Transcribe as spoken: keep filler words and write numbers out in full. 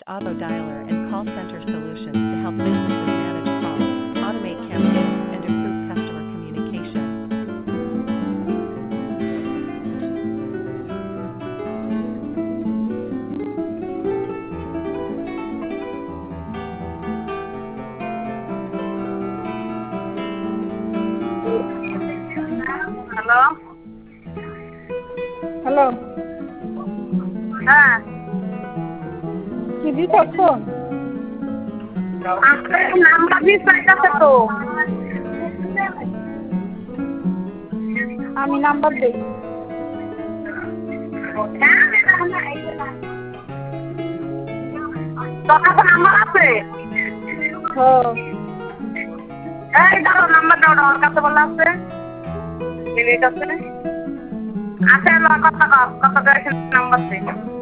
auto dialer and call center solutions to help businesses manage calls, automate campaigns, and improve customer communication. Hello hello, হ্যাঁ কি দিছ phone? আপনার number দিয়ে চাইতেছে তো আমি নাম্বার দেই। তোর কাছে নাম্বার আছে? হ্যাঁ, এই দাও নাম্বার দাও, ওর কাছে বলা আছে মিনিট আছে আছে কথা কত করে নাম্বার আছে?